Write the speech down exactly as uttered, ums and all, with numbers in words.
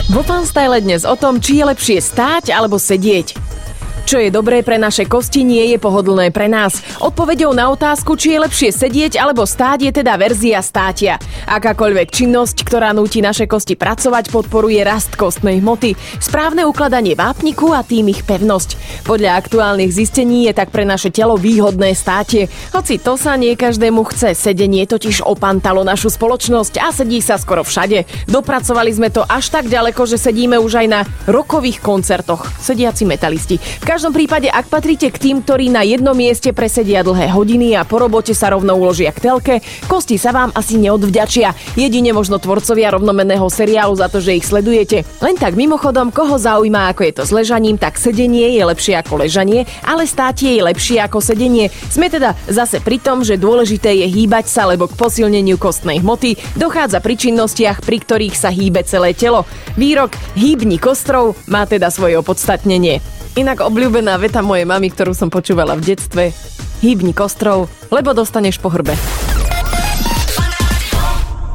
Vo Fanstyle dnes o tom, či je lepšie stáť alebo sedieť. Čo je dobré pre naše kosti, nie je pohodlné pre nás. Odpoveďou na otázku, či je lepšie sedieť alebo stáť, je teda verzia státia. Akákoľvek činnosť, ktorá núti naše kosti pracovať, podporuje rast kostnej hmoty, správne ukladanie vápniku a tým ich pevnosť. Podľa aktuálnych zistení je tak pre naše telo výhodné státie. Hoci to sa nie každému chce, sedenie totiž opantalo našu spoločnosť a sedí sa skoro všade. Dopracovali sme to až tak ďaleko, že sedíme už aj na rockových koncertoch. Sediaci metalisti. V každom prípade, ak patríte k tým, ktorí na jednom mieste presedia dlhé hodiny a po robote sa rovno uložia k telke, kosti sa vám asi neodvďačia. Jedine možno tvorcovia rovnomenného seriálu za to, že ich sledujete. Len tak mimochodom, koho zaujíma, ako je to s ležaním, tak sedenie je lepšie ako ležanie, ale státie je lepšie ako sedenie. Sme teda zase pri tom, že dôležité je hýbať sa, lebo k posilneniu kostnej hmoty dochádza pri činnostiach, pri ktorých sa hýbe celé telo. Výrok hýbni kostrou má teda svoje opodstatnenie. Inak obľúbená veta mojej mamy, ktorú som počúvala v detstve: hýbni kostrou, lebo dostaneš po hrbe.